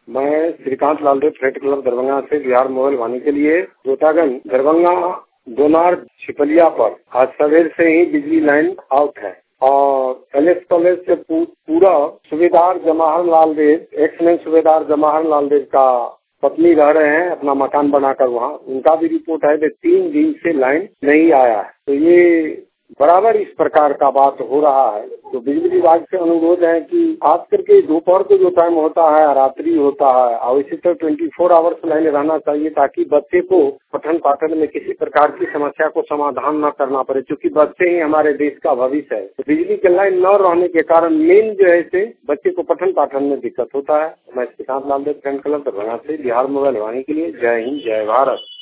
मैं Shrikant Laldev friend club Darbhanga से Bihar mobile वाणी के लिए जोतागंज दरभंगा दोनार छिपलिया पर आज सवेर से ही बिजली लाइन आउट है और एलएस कॉलेज से पूरा सूबेदार जवाहर लाल देव एक्स सूबेदार जवाहर लाल देव का पत्नी रह रहे हैं अपना मकान बनाकर वहाँ। उनका भी रिपोर्ट है कि 3 दिन से लाइन नहीं आया है। तो ये बराबर इस प्रकार का बात हो रहा है। तो बिजली विभाग से अनुरोध है कि खास करके दोपहर को जो टाइम होता है रात्रि होता है और इसी तरह 24 आवर्स लाइन रहना चाहिए ताकि बच्चे को पठन पाठन में किसी प्रकार की समस्या को समाधान न करना पड़े, क्योंकि बच्चे ही हमारे देश का भविष्य है। तो बिजली के लाइन न रहने के कारण मेन जो है से बच्चे को पठन पाठन में दिक्कत होता है। मैं श्रीकांत लालदेव फ्रेंड क्लब दरभंगा से बिहार मोबाइल वाणी के लिए जय हिंद जय भारत।